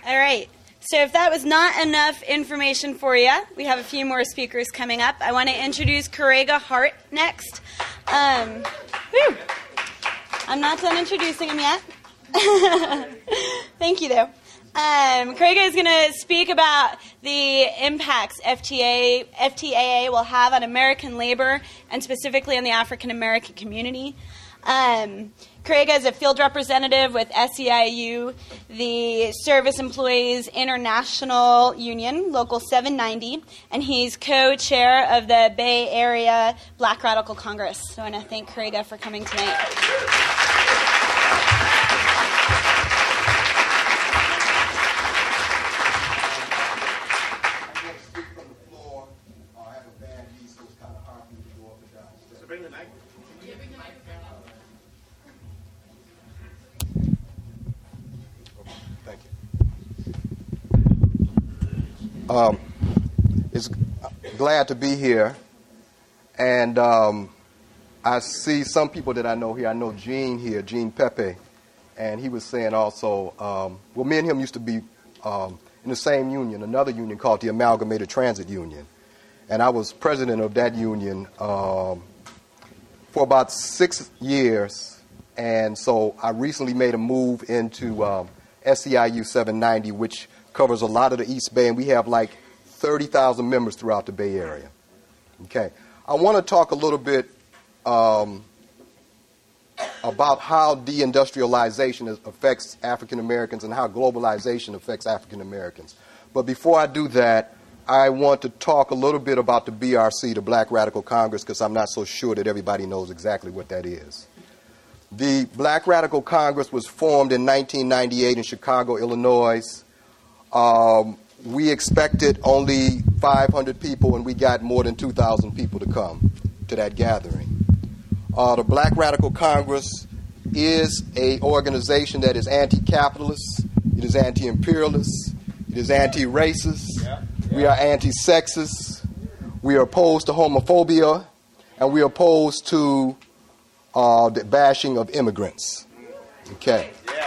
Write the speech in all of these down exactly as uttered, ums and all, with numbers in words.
All right. So if that was not enough information for you, we have a few more speakers coming up. I want to introduce Correga Hart next. Um, whew. I'm not done introducing him yet. Thank you, though. Um, Correga is going to speak about the impacts F T A, F T A A will have on American labor and specifically on the African American community. Um, Correga is a field representative with S E I U, the Service Employees International Union, Local seven ninety, and he's co-chair of the Bay Area Black Radical Congress. So I want to thank Correga for coming tonight. Um, it's glad to be here, and um, I see some people that I know here. I know Gene here, Gene Pepe, and he was saying also, um, well, me and him used to be um, in the same union, another union called the Amalgamated Transit Union, and I was president of that union um, for about six years, and so I recently made a move into um, S E I U seven ninety, which covers a lot of the East Bay, and we have like thirty thousand members throughout the Bay Area. Okay. I want to talk a little bit um, about how deindustrialization is, affects African Americans and how globalization affects African Americans. But before I do that, I want to talk a little bit about the B R C, the Black Radical Congress, because I'm not so sure that everybody knows exactly what that is. The Black Radical Congress was formed in nineteen ninety-eight in Chicago, Illinois. Um, we expected only five hundred people, and we got more than two thousand people to come to that gathering. Uh, the Black Radical Congress is an organization that is anti-capitalist, it is anti-imperialist, it is anti-racist, yeah, yeah. We are anti-sexist, we are opposed to homophobia, and we are opposed to uh, the bashing of immigrants. Okay. Yeah.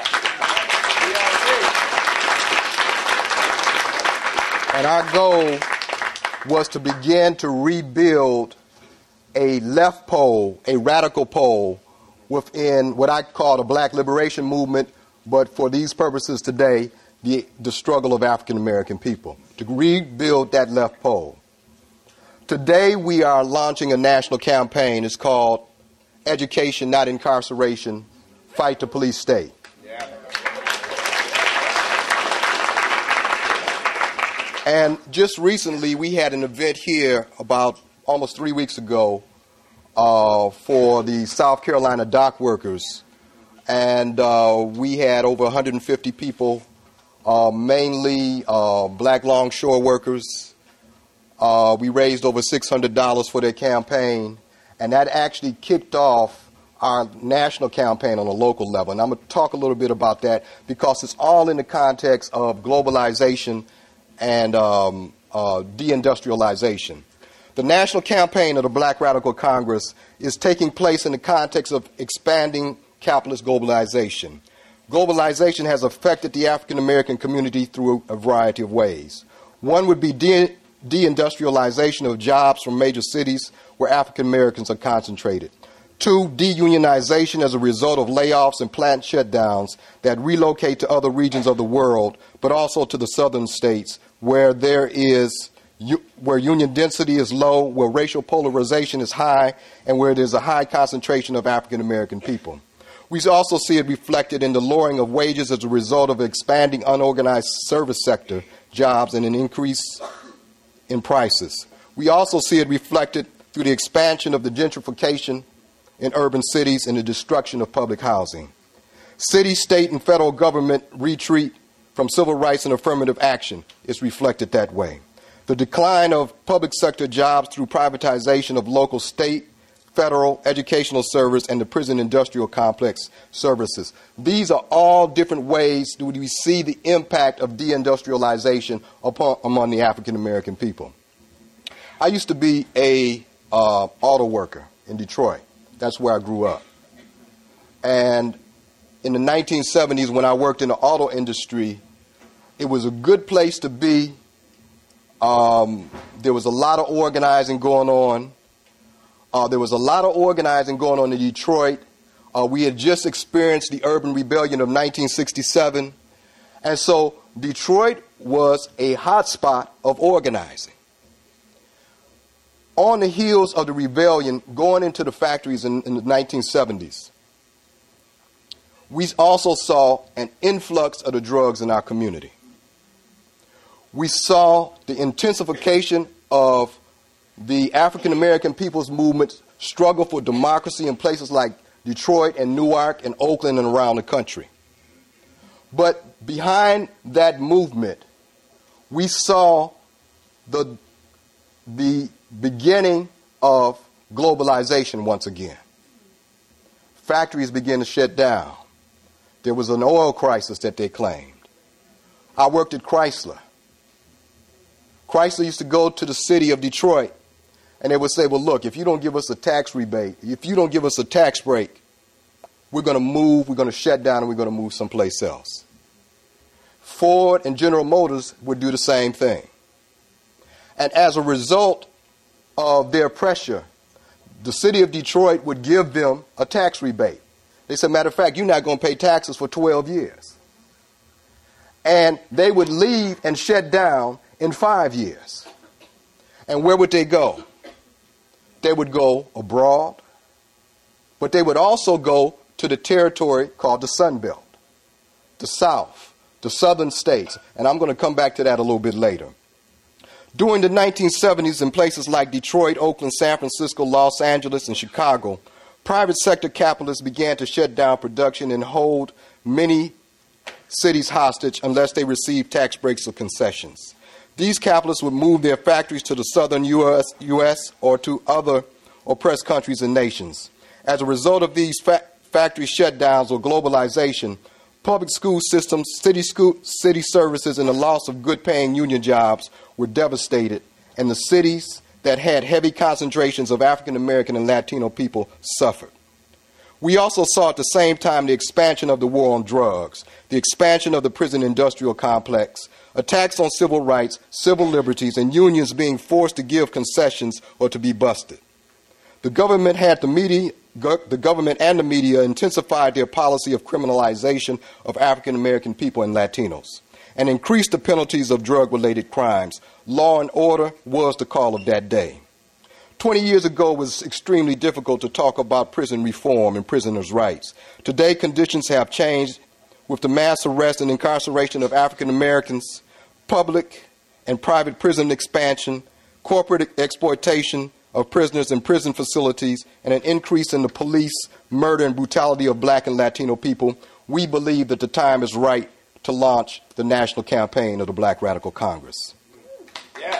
And our goal was to begin to rebuild a left pole, a radical pole, within what I call the Black Liberation Movement, but for these purposes today, the, the struggle of African American people, to rebuild that left pole. Today we are launching a national campaign. It's called Education, Not Incarceration, Fight the Police State. Yeah. And just recently, we had an event here about almost three weeks ago uh, for the South Carolina dock workers. And uh, we had over one hundred fifty people, uh, mainly uh, black longshore workers. Uh, we raised over six hundred dollars for their campaign. And that actually kicked off our national campaign on a local level. And I'm going to talk a little bit about that because it's all in the context of globalization and um, uh, deindustrialization. The national campaign of the Black Radical Congress is taking place in the context of expanding capitalist globalization. Globalization has affected the African American community through a variety of ways. One would be de- deindustrialization of jobs from major cities where African Americans are concentrated. Two, deunionization as a result of layoffs and plant shutdowns that relocate to other regions of the world, but also to the southern states where there is where union density is low, where racial polarization is high, and where there's a high concentration of African American people. We also see it reflected in the lowering of wages as a result of expanding unorganized service sector jobs and an increase in prices. We also see it reflected through the expansion of the gentrification in urban cities and the destruction of public housing. City, state, and federal government retreat from civil rights and affirmative action is reflected that way. The decline of public sector jobs through privatization of local, state, federal, educational service, and the prison industrial complex services. These are all different ways that we see the impact of deindustrialization upon, among the African American people. I used to be a uh, auto worker in Detroit. That's where I grew up. And in the nineteen seventies, when I worked in the auto industry, It was a good place to be. Um, there was a lot of organizing going on. Uh, there was a lot of organizing going on in Detroit. Uh, we had just experienced the urban rebellion of nineteen sixty-seven. And so Detroit was a hotspot of organizing. On the heels of the rebellion, going into the factories in, in the nineteen seventies, we also saw an influx of the drugs in our community. We saw the intensification of the African American people's movement struggle for democracy in places like Detroit and Newark and Oakland and around the country. But behind that movement, we saw the, the beginning of globalization once again. Factories began to shut down. There was an oil crisis that they claimed. I worked at Chrysler. Chrysler used to go to the city of Detroit and they would say, well, look, if you don't give us a tax rebate, if you don't give us a tax break, we're going to move, we're going to shut down, and we're going to move someplace else. Ford and General Motors would do the same thing. And as a result of their pressure, the city of Detroit would give them a tax rebate. They said, matter of fact, you're not going to pay taxes for twelve years. And they would leave and shut down in five years. And where would they go? They would go abroad, but they would also go to the territory called the Sun Belt, the South, the southern states. And I'm going to come back to that a little bit later. During the nineteen seventies, in places like Detroit, Oakland, San Francisco, Los Angeles, and Chicago, private sector capitalists began to shut down production and hold many cities hostage unless they received tax breaks or concessions. These capitalists would move their factories to the southern U S, U S or to other oppressed countries and nations. As a result of these fa- factory shutdowns or globalization, public school systems, city school, city services, and the loss of good-paying union jobs were devastated, and the cities that had heavy concentrations of African American and Latino people suffered. We also saw at the same time the expansion of the war on drugs, the expansion of the prison industrial complex, attacks on civil rights, civil liberties, and unions being forced to give concessions or to be busted. The government had the media, go, the government and the media intensified their policy of criminalization of African American people and Latinos and increased the penalties of drug-related crimes. Law and order was the call of that day. Twenty years ago, it was extremely difficult to talk about prison reform and prisoners' rights. Today, conditions have changed with the mass arrest and incarceration of African Americans, public and private prison expansion, corporate exploitation of prisoners in prison facilities, and an increase in the police murder and brutality of black and Latino people. We believe that the time is right to launch the national campaign of the Black Radical Congress. Yeah.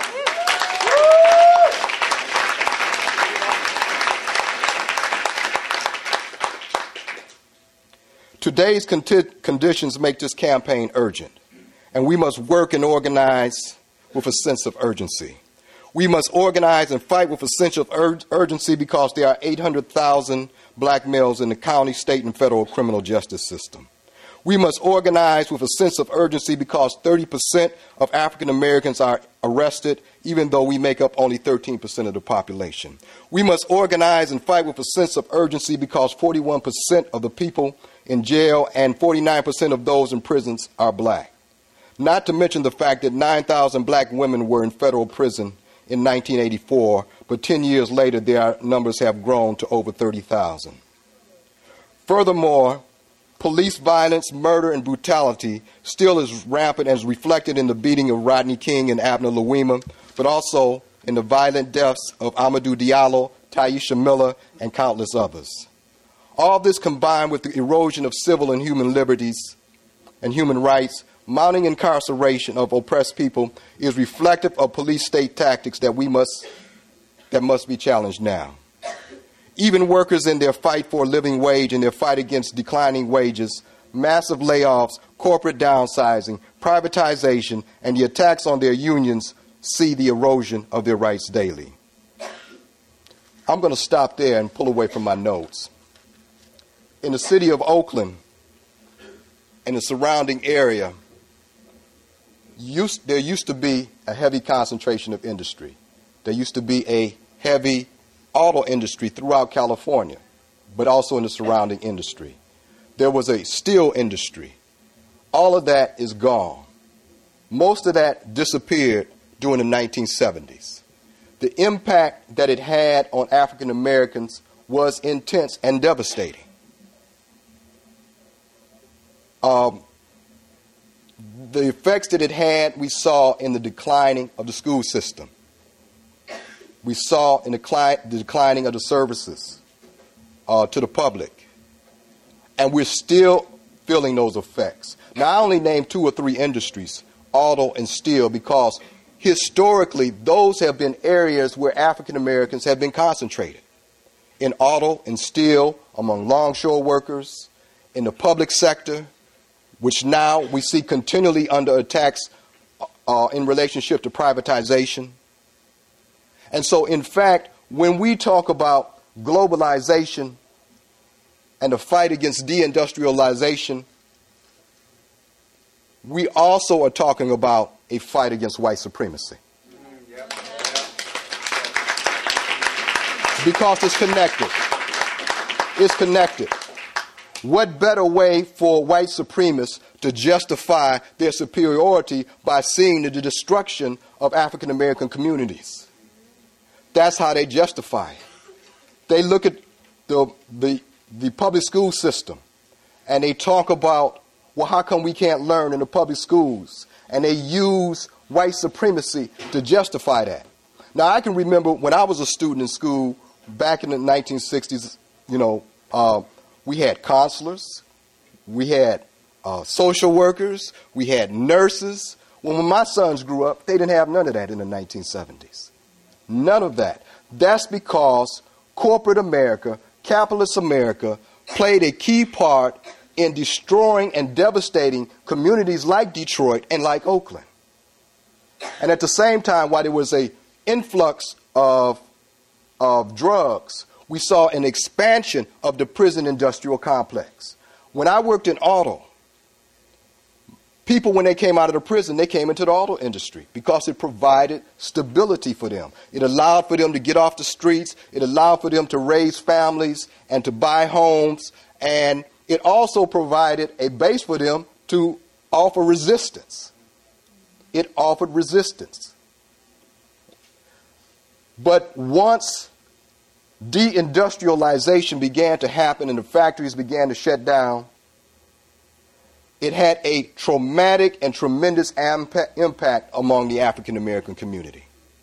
Today's conditions make this campaign urgent, and we must work and organize with a sense of urgency. We must organize and fight with a sense of ur- urgency because there are eight hundred thousand black males in the county, state, and federal criminal justice system. We must organize with a sense of urgency because thirty percent of African Americans are arrested, even though we make up only thirteen percent of the population. We must organize and fight with a sense of urgency because forty-one percent of the people in jail and forty-nine percent of those in prisons are black. Not to mention the fact that nine thousand black women were in federal prison in nineteen eighty-four, but ten years later their numbers have grown to over thirty thousand. Furthermore, police violence, murder, and brutality still is rampant as reflected in the beating of Rodney King and Abner Louima, but also in the violent deaths of Amadou Diallo, Taisha Miller, and countless others. All this combined with the erosion of civil and human liberties and human rights, mounting incarceration of oppressed people is reflective of police state tactics that we must, that must be challenged now. Even workers in their fight for a living wage and their fight against declining wages, massive layoffs, corporate downsizing, privatization, and the attacks on their unions see the erosion of their rights daily. I'm going to stop there and pull away from my notes. In the city of Oakland and the surrounding area, used, there used to be a heavy concentration of industry. There used to be a heavy auto industry throughout California, but also in the surrounding industry. There was a steel industry. All of that is gone. Most of that disappeared during the nineteen seventies. The impact that it had on African Americans was intense and devastating. Um, the effects that it had, we saw in the declining of the school system. We saw in the, cli- the declining of the services uh, to the public. And we're still feeling those effects. Now, I only named two or three industries, auto and steel, because historically, those have been areas where African Americans have been concentrated. In auto and steel, among longshore workers, in the public sector, which now we see continually under attacks uh, in relationship to privatization. And so, in fact, when we talk about globalization and the fight against deindustrialization, we also are talking about a fight against white supremacy. Because it's connected. It's connected. What better way for white supremacists to justify their superiority by seeing the destruction of African American communities? That's how they justify it. They look at the, the, the public school system and they talk about, well, how come we can't learn in the public schools? And they use white supremacy to justify that. Now, I can remember when I was a student in school back in the nineteen sixties, you know, uh, we had counselors, we had uh, social workers, we had nurses. When, when my sons grew up, they didn't have none of that in the nineteen seventies. None of that. That's because corporate America, capitalist America, played a key part in destroying and devastating communities like Detroit and like Oakland. And at the same time, while there was an influx of, of drugs, we saw an expansion of the prison industrial complex. When I worked in auto, people, when they came out of the prison, they came into the auto industry because it provided stability for them. It allowed for them to get off the streets. It allowed for them to raise families and to buy homes. And it also provided a base for them to offer resistance. It offered resistance. But once deindustrialization began to happen and the factories began to shut down, it had a traumatic and tremendous impact among the African American community.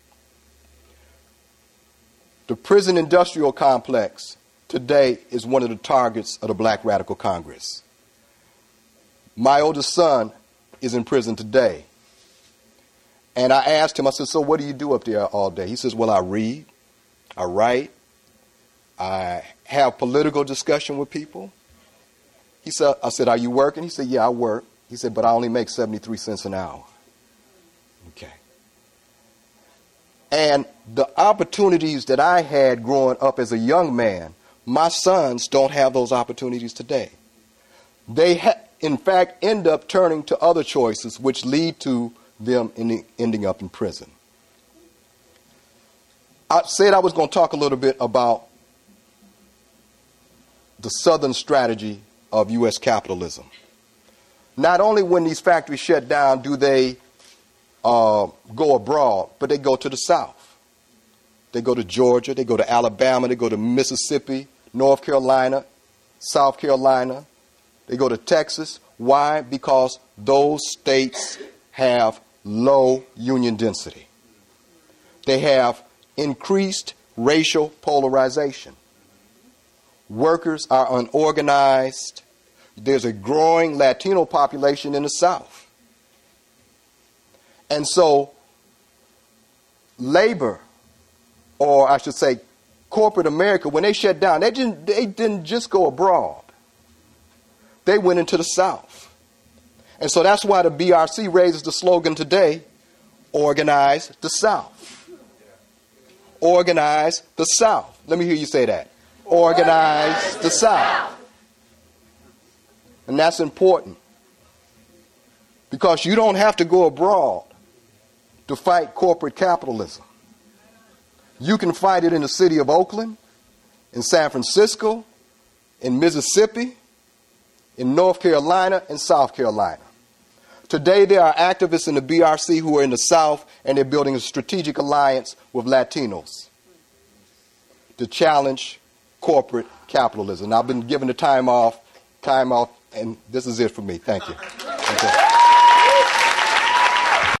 The prison industrial complex today is one of the targets of the Black Radical Congress. My oldest son is in prison today. And I asked him, I said, so what do you do up there all day? He says, well, I read, I write, I have political discussion with people. He said, I said, are you working? He said, yeah, I work. He said, but I only make seventy-three cents an hour. Okay. And the opportunities that I had growing up as a young man, my sons don't have those opportunities today. They, ha- in fact, end up turning to other choices, which lead to them in, ending up in prison. I said I was going to talk a little bit about the Southern strategy of U S capitalism. Not only when these factories shut down do they uh, go abroad, but they go to the South. They go to Georgia, they go to Alabama, they go to Mississippi, North Carolina, South Carolina. They go to Texas. Why? Because those states have low union density. They have increased racial polarization. Workers are unorganized. There's a growing Latino population in the South. And so labor, or I should say corporate America, when they shut down, they didn't, they didn't just go abroad. They went into the South. And so that's why the B R C raises the slogan today, organize the South. Organize the South. Let me hear you say that. Organize the South. And that's important Because you don't have to go abroad to fight corporate capitalism. You can fight it in the city of Oakland, in San Francisco, in Mississippi, in North Carolina, and South Carolina. Today, there are activists in the B R C who are in the South, and they're building a strategic alliance with Latinos to challenge corporate capitalism. Now, I've been given the time off, time off, and this is it for me. Thank you. Thank you.